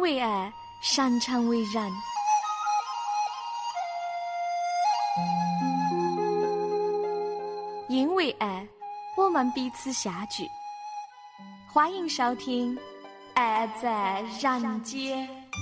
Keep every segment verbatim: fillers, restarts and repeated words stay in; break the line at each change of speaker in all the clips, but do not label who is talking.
为爱，擅长为人。因为爱，我们彼此相聚。欢迎收听《爱在人间》。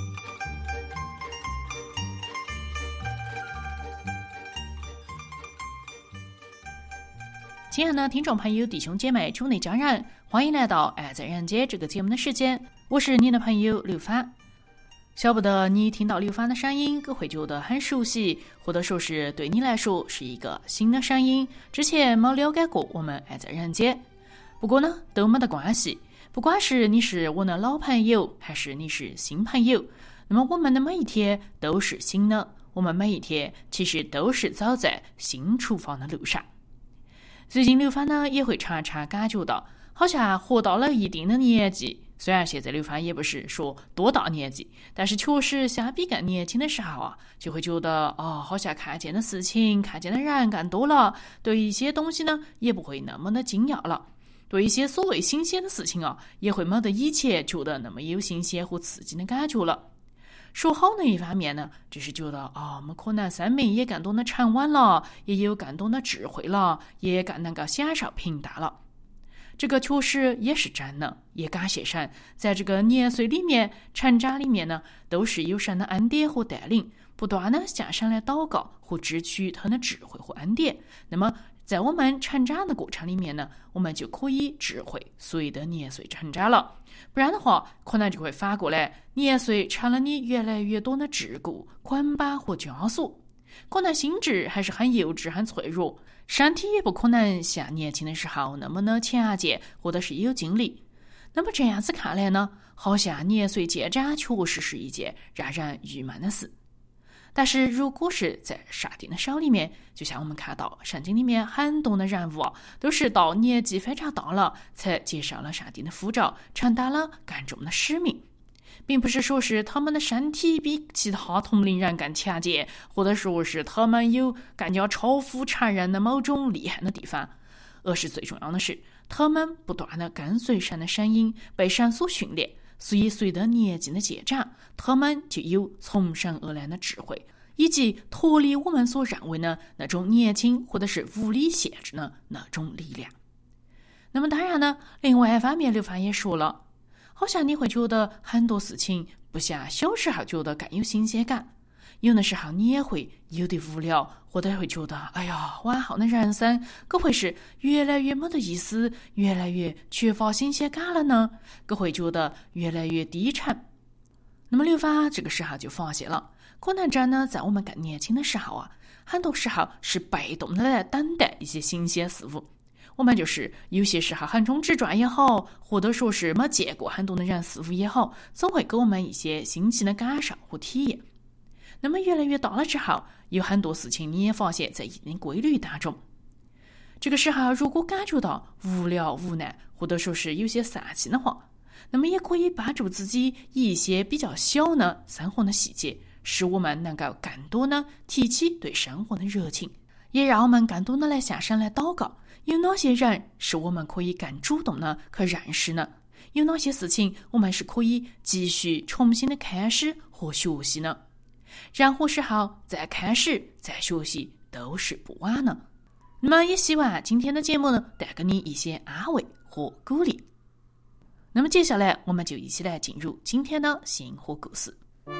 亲爱的听众朋友、弟兄姐妹、主内家人，欢迎来到《爱在人间》这个节目的时间，我是你的朋友刘帆。晓不得你听到刘帆的声音，可会觉得很熟悉，或者说是对你来说是一个新的声音，之前没了解过我们《爱在人间》。不过呢，都没得关系，不管是你是我的老朋友，还是你是新朋友，那么我们的每一天都是新的，我们每一天其实都是走在新出发的路上。最近刘帆呢也会常常感觉到，好像活到了一定的年纪，虽然现在刘帆也不是说多大年纪，但是确实相比更年轻的时候啊，就会觉得哦，好像看见的事情、看见的人更多了，对一些东西呢也不会那么的惊讶了，对一些所谓新鲜的事情啊，也会没得以前觉得那么有新鲜和刺激的感觉了。说好的一方面呢，就是觉得啊、哦，我们可能生命也更多的沉稳了，也有更多的智慧了，也更能够享受平淡了。这个确实也是真的，也感谢神，在这个年岁里面、成长里面呢，都是有神的恩典和带领，不断的向神来祷告和支取他的智慧和恩典。那么在我们成长的过程里面呢，我们就可以智慧随着年岁成长了。不然的话，可能就会反过来，年岁成了你越来越多的桎梏、捆绑和枷锁。可能心智还是很幼稚、很脆弱，身体也不可能像年轻的时候那么的强健，或者是有精力。那么这样子看来呢，好像年岁渐长确实是一件让人郁闷的事。但是如果是在上帝的手里面，就像我们看到圣经里面很多的人物啊，都是到年纪非常大了，才接受了上帝的呼召，承担了更重的使命。并不是说是他们的身体比其他同龄人更强健，或者说是他们有更加超乎常人的某种厉害的地方，而是最重要的是，他们不断的跟随神的声音，被神所训练，所以随着年纪的渐长，他们就有从神而来的智慧，以及脱离我们所认为的那种年轻或者是无理限制的那种力量。那么当然呢，另外一方面刘帆也说了，好像你会觉得很多事情不像小时候觉得更有新鲜感，有的时候你也会有点无聊，或者会觉得哎呀，往后的人生可会是越来越没得意思，越来越缺乏新鲜感了呢，可会觉得越来越低沉。那么刘帆这个时候就发现了，可能真的在我们更年轻的时候啊，很多时候是被动的来等待一些新鲜事物。我们就是有些时候横冲直撞也好，或者说是没见过很多的人事物也好，总会给我们一些新奇的感受和体验。那么越来越大了之后，有很多事情你也发现在一定规律当中。这个时候如果感觉到无聊无奈，或者说是有些丧气的话，那么也可以帮助自己以一些比较小的生活的细节，使我们能够更多的提起对生活的热情，也让我们更多的来向神来祷告。有哪些人是我们可以更主动的去认识呢？有哪些事情我们是可以继续重新的开始和学习呢？任何时候在开始在学习都是不晚的。那么也希望今天的节目呢，带给你一些安慰和鼓励。那么接下来我们就一起来进入今天的鲜活故事。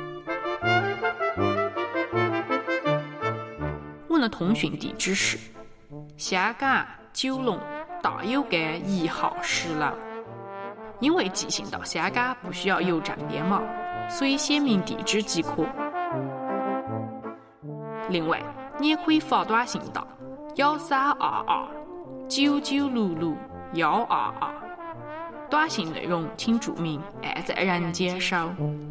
我的通讯地址是香港九龙大有街一号十楼。因为寄信到香港不需要邮政编码，所以写明地址即可。另外，你也可以发短信到幺三二二九九六六幺二二，短信内容请注明“爱在人间收”。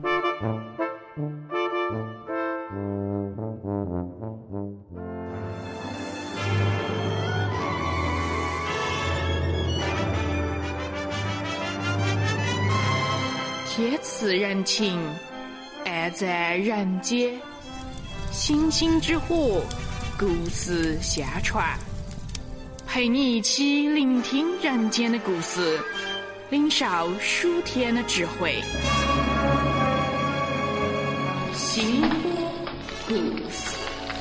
天赐人情，爱在人间。星星之火，故事相传，陪你一起聆听人间的故事，领受属天的智慧。 故事。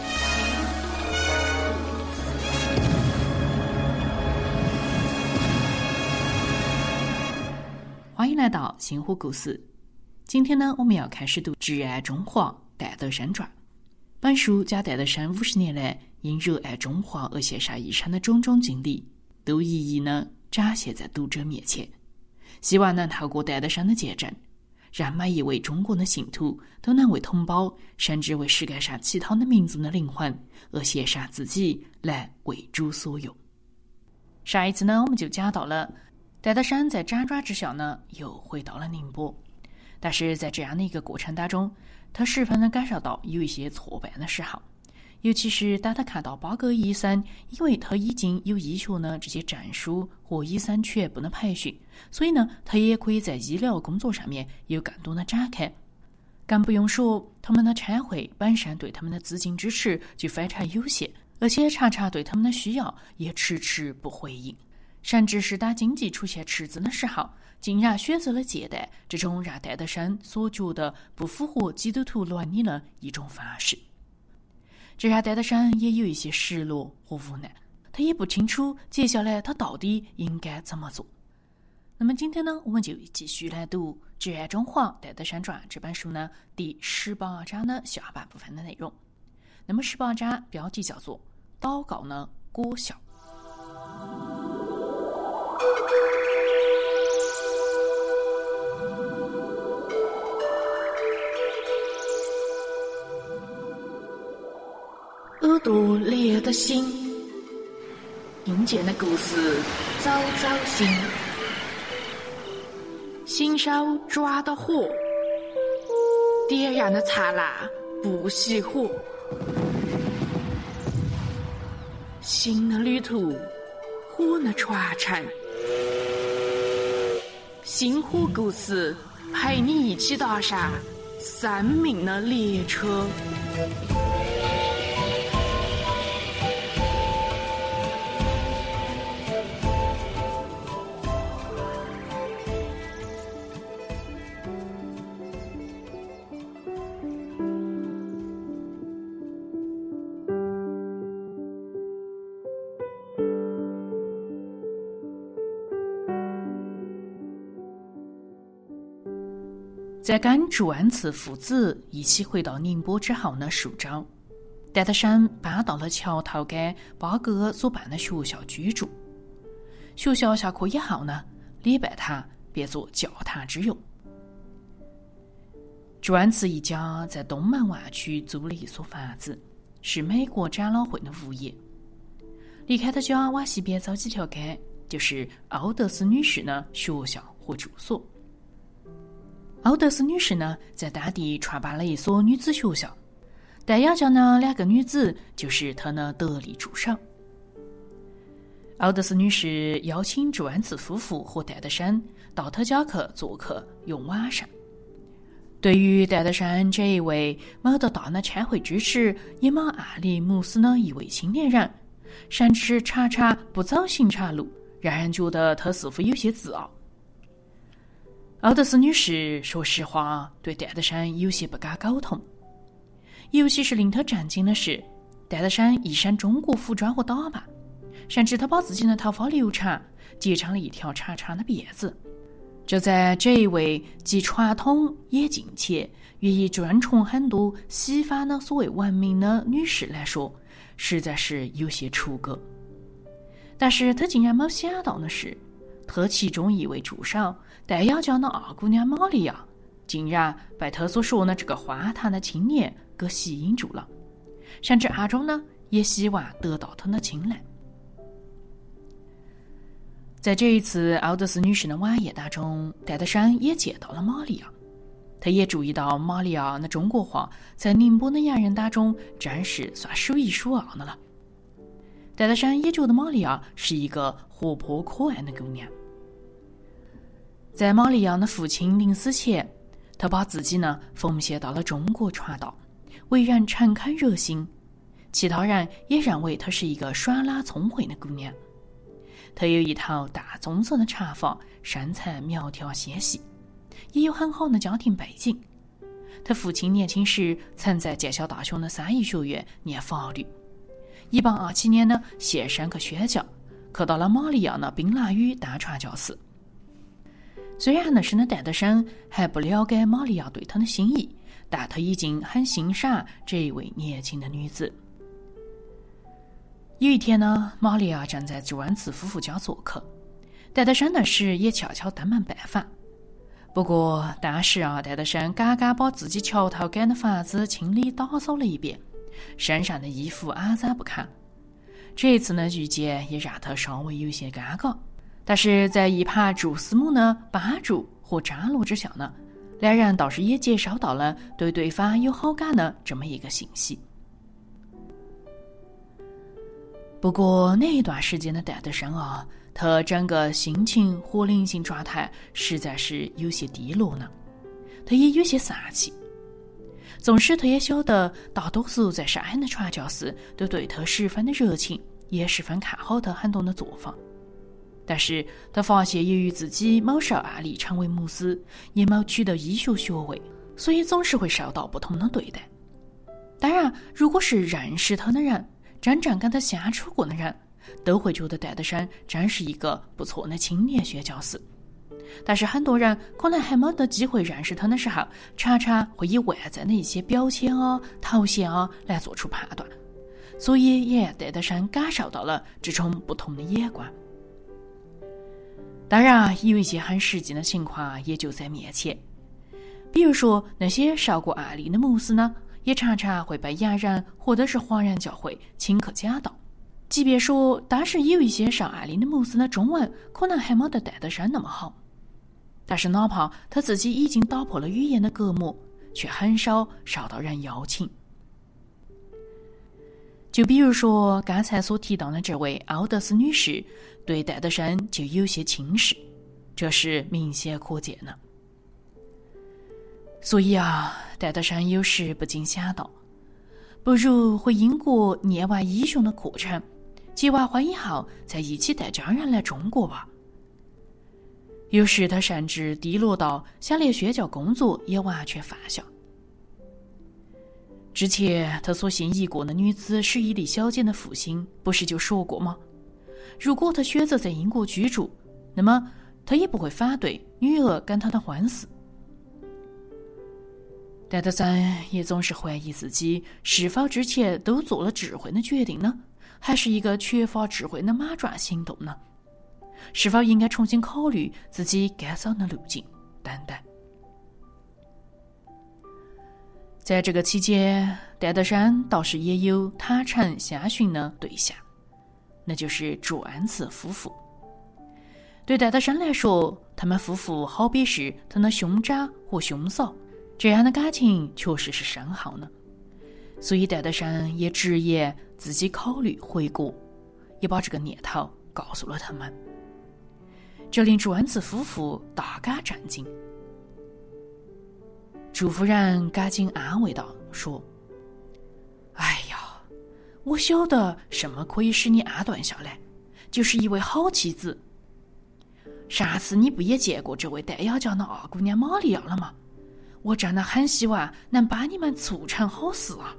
欢迎来到星火故事。今天呢，我们要开始读《挚爱中华戴德山传》。本书将戴德山五十年来因热爱中华而写下遗产的种种经历，都一一呢展现在读者面前。希望能透过戴德山的见证，让每一位中国的信徒都能为同胞，甚至为世界上其他的民族的灵魂而献上自己，来为主所用。上一次呢，我们就讲到了戴德山在辗转之下呢，又回到了宁波。但是在这样的一个过程当中，他十分的感受到有一些挫败的时候，尤其是当他看到八个医生因为他已经有医学呢这些证书和医生全部的培训，所以呢他也可以在医疗工作上面有更多的展开。更不用说他们的参会本身对他们的资金支持就非常有限，而且常常对他们的需要也迟迟不回应，甚至是当经济出现赤字的时候，竟然选择了借贷这种让戴德山所觉得不符合基督徒伦理的一种方式。这让戴德山也有一些失落和无奈，他也不清楚接下来他到底应该怎么做。那么今天呢，我们就继续来读《挚爱中华戴德山传》这本书呢第十八章的下半部分的内容。那么十八章标题叫做祷告呢果效。耳朵裂的心，听见的故事早早醒，心手抓的火，点燃的刹那不熄火。心的旅途，火的传承，星火故事陪你一起踏上生命的列车。在跟朱安慈父子一起回到宁波之后呢，数周，戴德山搬到了桥头给八哥所办的学校居住。学校下课以后呢，礼拜堂变作教堂之用。朱安慈一家在东门湾区租了一所房子，是美国长老会的物业。离开他家往西边走几条街，就是欧德斯女士的学校和住所。欧德斯女士呢，在当地创办了一所女子学校，带要教呢两个女子就是她的得力助手。欧德斯女士邀请朱安慈夫妇和戴德山到她家去做客用晚上。对于戴德山这一位没得到的参会支持，也没暗里目视的一位青年人，甚至常常不走寻常路，让人觉得他似乎有些自傲。欧德斯女士说实话对戴德山有些不敢沟通，尤其是令他震惊的是，戴德山一身中国服装和打扮，甚至他把自己的头发留长，结成了一条长长的辫子。这在这一位既传统也敬虔，愿意尊崇很多西方的所谓文明的女士来说，实在是有些出格。但是他竟然没想到的是，他其中一位助手带要教的二姑娘玛利亚，竟然被他所说的这个荒唐的青年给吸引住了，甚至暗中呢也希望得到他的青睐。在这一次欧德斯女士的晚宴当中，戴德山也见到了玛利亚，他也注意到玛利亚的中国话在宁波的洋人当中真是算数一数二的了。戴德山也觉得玛利亚是一个活泼可爱的姑娘。在玛利亚的父亲临死前，他把自己呢奉献到了中国传道，为人诚恳热心，其他人也认为她是一个爽朗聪慧的姑娘。她有一头大棕色的长发，身材苗条纤细，也有很好的家庭背景。 他父亲年轻时曾在剑桥大学的三一学院念法律，一八二七年呢献身去宣教，去到了马里亚的宾兰屿当传教士。虽然那时的戴德生还不了解玛利亚对他的心意，但他已经很欣赏这一位年轻的女子。有一天呢，玛利亚正在朱恩茨夫妇家做客，戴德生那时也悄悄登门拜访。不过当时啊，戴德生刚刚把自己桥头赶的房子清理打扫了一遍，身上的衣服肮脏不堪。这一次呢，遇见也让他稍微有些尴尬。但是在一旁朱斯母的帮助和张罗之下呢，两人倒是也接收到了对对方有好感的这么一个信息。不过那一段时间的戴德生啊，他整个心情和灵性状态实在是有些低落呢，他也有些丧气。纵使他也晓得大多数在上海的传教士都对他十分的热情，也十分看好他很多的做法，但是他发现由于自己某受案例成为牧师，也没取得医学学位，所以总是会受到不同的对待。当然，如果是认识他的人，真正跟他相处过的人，都会觉得戴德生真是一个不错的青年宣教士。但是很多人可能还没得机会认识他的时候，常常会以外在的一些标签啊、头衔啊来做出判断，所以也让戴德生感受到了这种不同的眼光。当然，有一些很实际的情况也就在面前，比如说那些受过案例的牧师呢，也常常会被洋人或者是华人教会请去讲道。即便说当时有一些受案例的牧师的中文可能还没得戴德生那么好，但是哪怕他自己已经打破了语言的隔膜，却很少受到人邀请。就比如说刚才所提到的这位奥德斯女士，对戴德生就有些轻视，这是明显可见的。所以啊，戴德生有时不禁想到，不如回英国念完医学的课程，结完婚以后再一起带家人来中国吧。有时他甚至低落到想连宣教工作也完全放下。之前他所心仪过的女子史伊丽小姐的父亲不是就说过吗？如果他选择在英国居住，那么他也不会反对女儿跟他的婚事。戴德生也总是怀疑自己是否之前都做了智慧的决定呢，还是一个缺乏智慧的马转行动呢？是否应该重新考虑自己该走的路径等等。在这个期间，戴德生倒是也有坦诚相询的对象，那就是朱恩茨夫妇。对戴德生来说，他们夫妇好比是他的兄长和兄嫂，这样的感情确实是深厚呢。所以戴德生也直言自己考虑回国，也把这个念头告诉了他们。这令朱恩茨夫妇大感震惊。朱夫人赶紧安慰道，说：哎呀，我晓得什么可以使你安顿下来，就是一位好妻子。上次你不也见过这位戴雅家的二姑娘玛利亚了吗？我真的很希望能帮你们促成好事啊。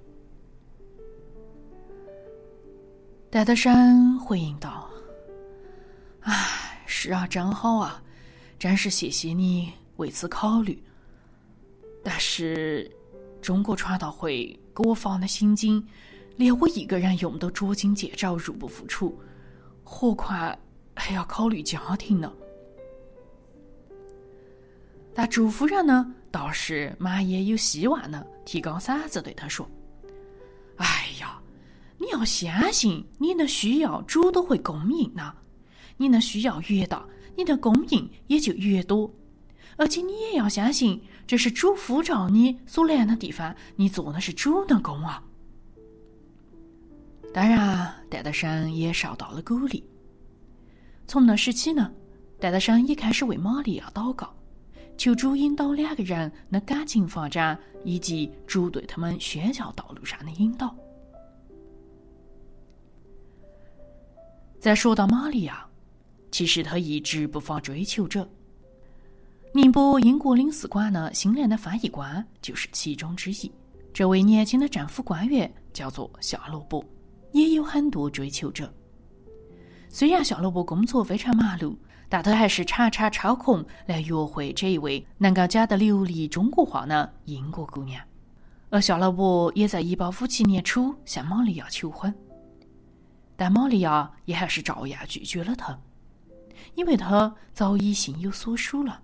戴德生回应道：唉，是啊，真好啊，真是谢谢你为此考虑。但是中国传道会给我发的薪金，连我一个人用都捉襟见肘，入不敷出，何况还要考虑家庭呢。但朱夫人呢，倒是满眼有希望的提高嗓子对他说：哎呀，你要相信你的需要主都会供应的，你的需要越大，你的供应也就越多。而且你也要相信，这是主呼召你所来的地方，你做的是主的工啊。当然，戴德生也受到了鼓励。从那时起呢，戴德生也开始为玛利亚祷告，求主引导两个人的感情发展，以及主对他们宣教道路上的引导。再说到玛利亚，其实她一直不乏追求者。 宁波英国领事馆的新任的翻译官就是其中之一。这位年轻的政府官员叫做夏洛伯，也有很多追求者。虽然夏洛伯工作非常忙碌，但他还是常常抽空来约会这一位能够讲得流利中国话的英国姑娘。而夏洛伯也在一八五七年初向玛利亚求婚，但玛利亚也还是照样拒绝了他，因为他早已心有所属了。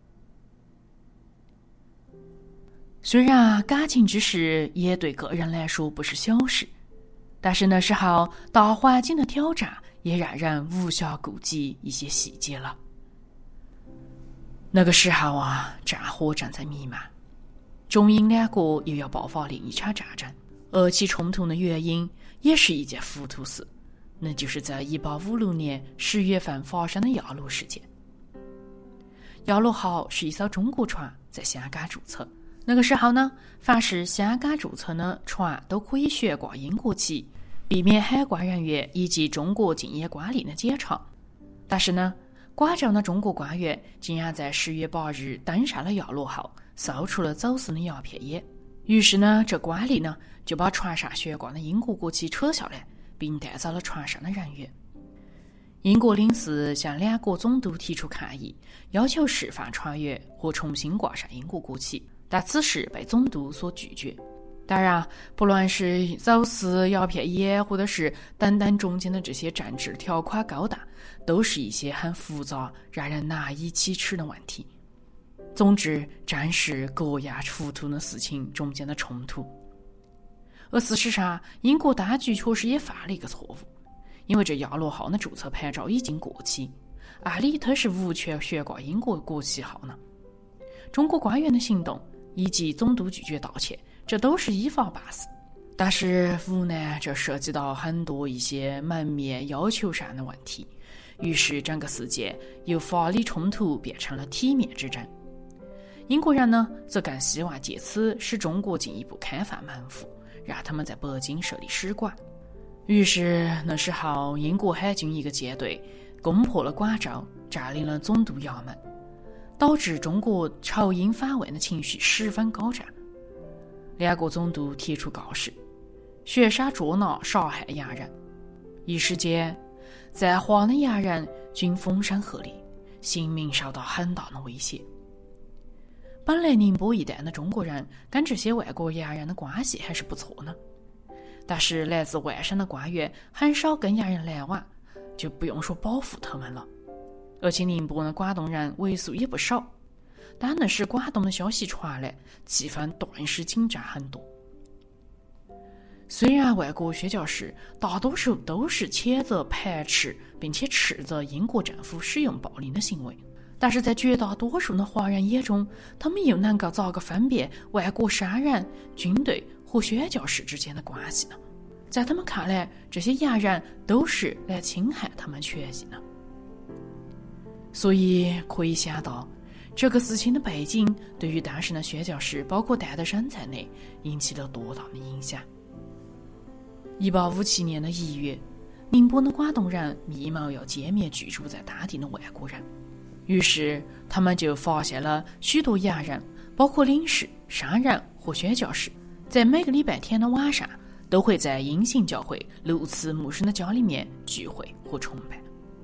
虽然感情之事也对个人来说不是小事，但是那时候大环境的挑战也让人无暇顾及一些细节了。那个时候啊，战火正在弥漫，中英两国又要爆发另一场战争，而其冲突的原因也是一件糊涂事，那就是在一八五六年十月份发生的亚罗事件。亚罗号是一艘中国船在香港注册，那个时候呢，凡是香港注册的船都可以悬挂英国旗，避免海关人员以及中国竞业官吏的检查。但是呢，广州的中国官员竟然在十月八日登上了亚罗号，搜出了走私的鸦片烟。于是呢，这官吏呢就把船上悬挂的英国国旗扯下来，并带走了船上的人员。英国领事向两国总督提出抗议，要求释放船员或重新挂上英国国旗，但此事被总督所拒绝。当然，不论是走私鸦片烟，或者是等等中间的这些政治条款勾当，都是一些很复杂、让人难以启齿的问题。总之，正是各样糊涂的事情中间的冲突。而事实上，英国当局确实也犯了一个错误，因为这亚罗号的注册牌照已经过期，按理它是无权悬挂英国国旗号呢。中国官员的行动以及总督拒绝道歉，这都是依法办事。但是无奈这涉及到很多一些门面要求上的问题，于是整个事件由法理冲突变成了体面之争。英国人呢，则更希望借此使中国进一步开放门户，让他们在北京设立使馆。于是那时候，英国海军一个舰队攻破了广州，占领了总督衙门，导致中国朝英反魏的情绪十分高涨。两国总督提出告示，悬赏捉拿杀害洋人。一时间，在华的洋人均风声鹤唳，性命受到很大的威胁。本来宁波一带的中国人跟这些外国洋人的关系还是不错呢，但是来自外省的官员很少跟洋人来往，就不用说保护他们了。而且宁波的广东人为数也不少，但那时广东的消息传来，气氛顿时紧张很多。虽然外国宣教士大多数都是谴责、排斥并且斥责英国政府使用暴力的行为，但是在绝大多数的华人眼中，他们又能够咋个分辨外国商人、军队和宣教士之间的关系呢？在他们看来，这些洋人都是来侵害他们权益呢。所以可以想到，这个事情的背景对于当时的宣教士，包括戴德生在内，引起了多大的影响。一八五七年的一月，宁波的广东人密谋要歼灭居住在当地的外国人，于是他们就发现了许多洋人，包括领事、商人和宣教士，在每个礼拜天的晚上都会在英行教会路茨牧师的家里面聚会和崇拜。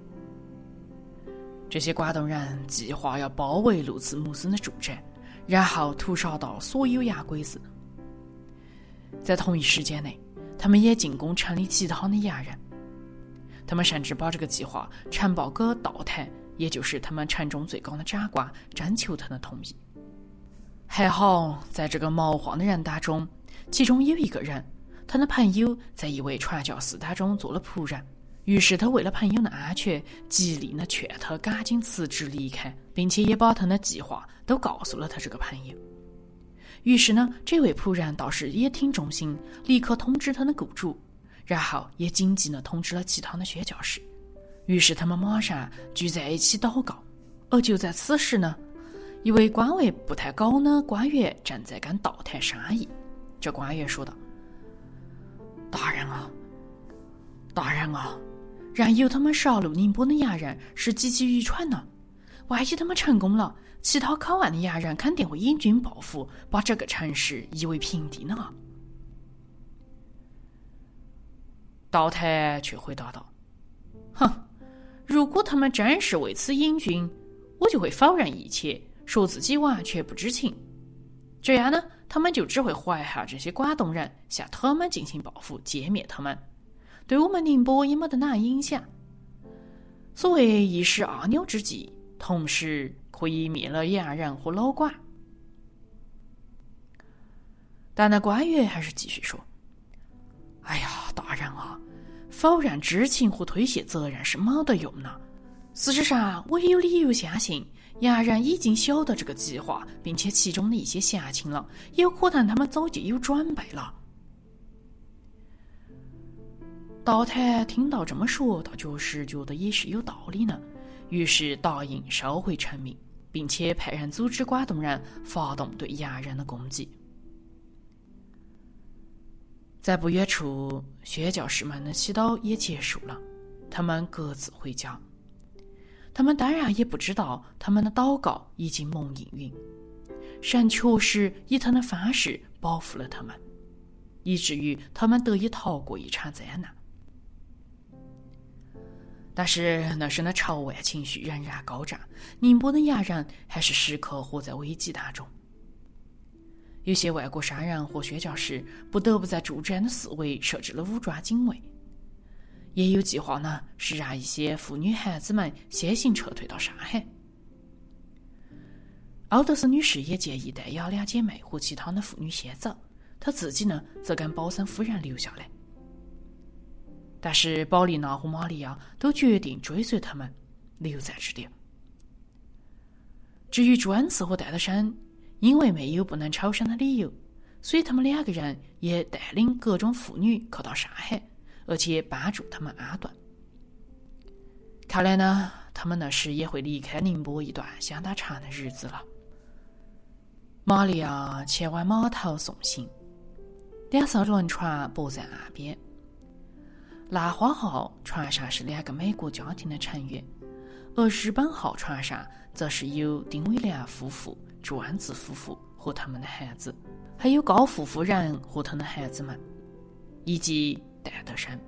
这些广东人计划要包围路茨牧师的住宅，然后屠杀到所有洋鬼子。在同一时间内，他们也进攻城里其他的洋人，他们甚至把这个计划呈报给道台，也就是他们城中最高的长官，征求他的同意。还好，在这个谋划的人当中，其中有一个人，他的朋友在一位传教士当中做了仆人，于是他为了朋友的安全，极力地劝他赶紧辞职离开，并且也把他的计划都告诉了他这个朋友。于是呢，这位仆人倒是也挺忠心，立刻通知他的雇主，然后也紧急地通知了其他的宣教士。于是他们马上聚在一起祷告。而就在此时呢，一位官位不太高的官员正在跟道台商议。这官员说道：“大人啊，大人啊，让由他们杀戮宁波的洋人是极其愚蠢的。 万一他们成功了，其他靠岸的亚人肯定会引军报复，把这个城市夷为平地呢。道泰却回答道：哼，如果他们真是为此引军，我就会否认一切，说自己完全不知情。这样呢，他们就只会怀下这些广东人，向他们进行报复，歼灭他们，对我们宁波也没得哪影响。所谓一石二鸟之计，同时可以灭了洋人和老倌。但那官员还是继续说：哎呀，大人啊，否认知情和推卸责任是没得用的。事实上，我也有理由相信洋人已经晓得这个计划，并且其中的一些详情了，也有可能他们早就有准备了。道泰听到这么说，倒确实觉得也是有道理呢，于是答应收回成命，并且派人组织广东人发动对洋人的攻击。在不远处，宣教士们的祈祷也结束了，他们各自回家。他们当然也不知道他们的祷告已经蒙应允，神确实以他的方式保护了他们，以至于他们得以逃过一场灾难。但是那时的朝外情绪仍然高涨，宁波的洋人还是时刻活在危机当中。有些外国商人和宣教士不得不在驻站的四围设置了武装警卫，也有计划呢是让一些妇女孩子们先行撤退到上海。奥德斯女士也建议戴雅两姐妹和其他的妇女先走，她自己呢则跟保森夫人留下来。但是保丽娜和玛利亚都决定追随他们，留在这里。至于朱恩慈和戴德生，因为没有不能超生的理由，所以他们两个人也带领各种妇女靠到上海，而且帮助他们安顿。看来呢，他们那时也会离开宁波一段相当长的日子了。玛利亚前往码头送行，两艘轮船泊在岸边。兰花号船上是两个美国家庭的成员，而日本号船上则是有丁伟良夫妇、朱安子夫妇和他们的孩子，还有高富夫人和他的孩子们，以及戴德生。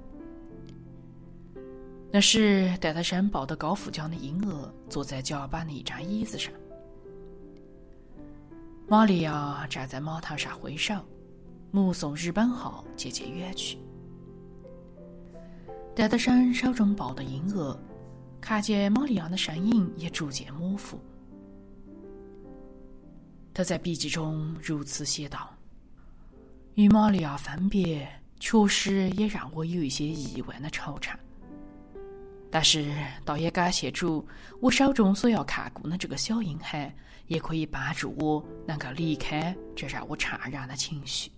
那时戴德生抱着高富江的婴儿，坐在甲板的一张椅子上。玛利亚站在码头上挥手，目送日本号渐渐远去。戴德生手中抱的婴儿，看见玛利亚的身影也逐渐模糊。他在笔记中如此写道：与玛利亚分别，确实也让我有一些意外的惆怅，但是倒也感谢主，我手中所要看顾的这个小婴孩也可以帮助我能够离开这让我怅然的情绪。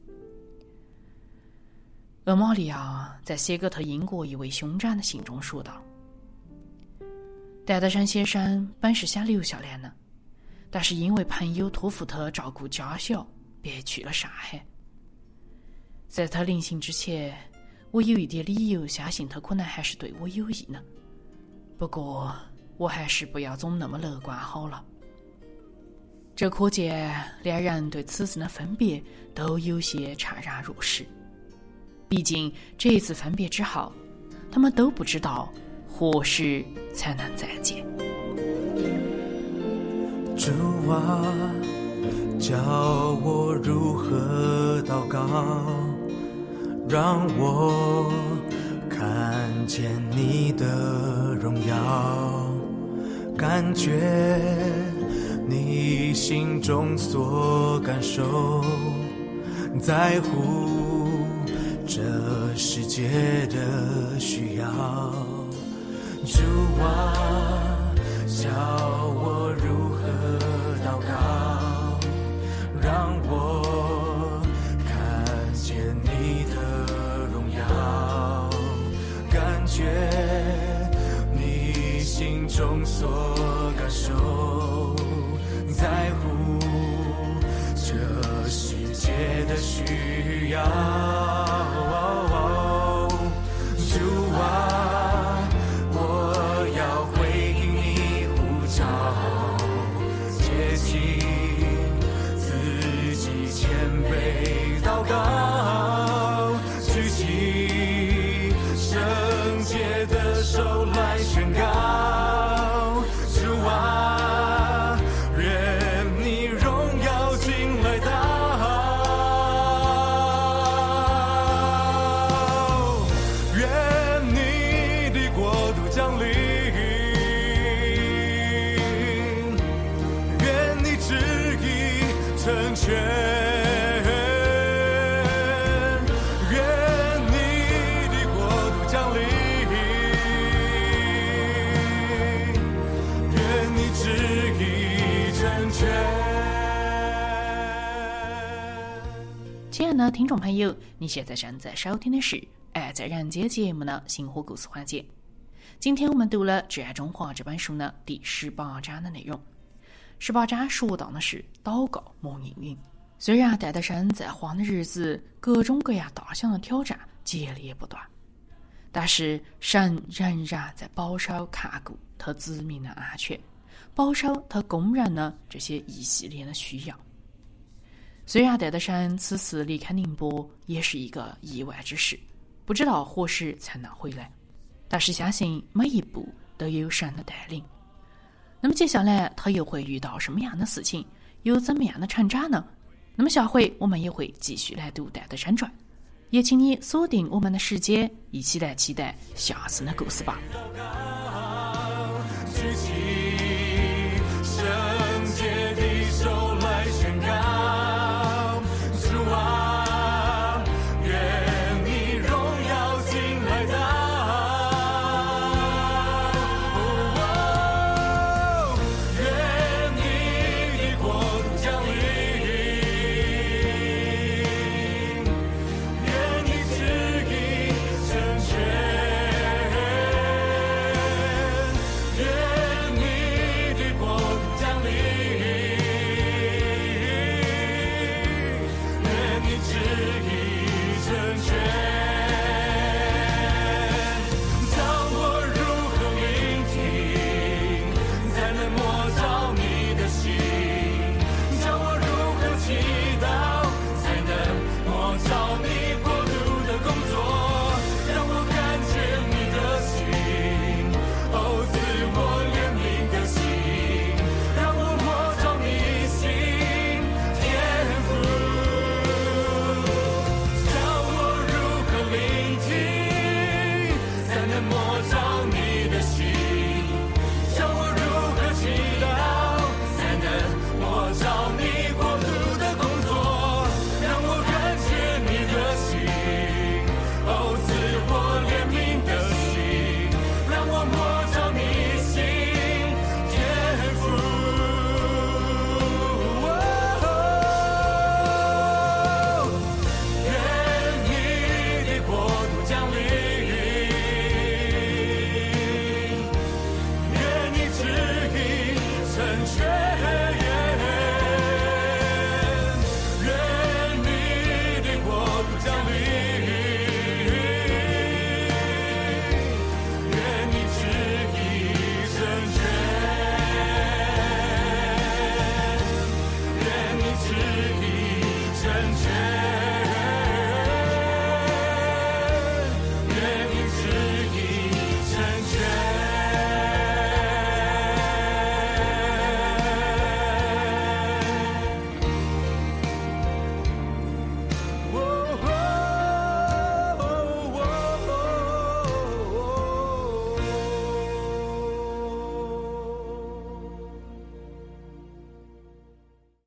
而玛利亚在写给他英国一位兄长的信中说道：戴德生先生本是想留下来呢，但是因为朋友托付他照顾家小，便去了上海。在他临行之前，我有一点理由相信他可能还是对我有意呢，不过我还是不要总那么乐观好了。这可见两人对此次的分别都有些怅然若失，毕竟这一次分别之后，他们都不知道何时才能再见。
主啊，教我如何祷告，让我看见你的荣耀，感觉你心中所感受，在乎这世界的需要。主啊，教我如何祷告，让我看见你的荣耀，感觉你心中所感受，在乎这世界的需要。主啊，我要回应你呼召， 来宣告，主啊，愿你荣耀进来到，愿你的国度降临，愿你旨意成全。
亲爱的听众朋友，你现在正在收听的是《爱在人间》节目的星火故事环节。今天我们读了《至爱中华》这本书呢第十八章的内容。十八章说到的是祷告蒙应允。虽然戴德生在荒的日子各种各样大小的挑战接连不断，但是神仍然在保守看顾他子民的安全，保守他工人的这些一系列的需要。虽然戴德生此次离开宁波也是一个意外之事，不知道何时才能回来，但是相信每一步都有神的带领。那么接下来他又会遇到什么样的事情，有怎么样的成长呢？那么下回我们也会继续来读戴德生传，也请你锁定我们的时间，一起来期待下次的故事吧。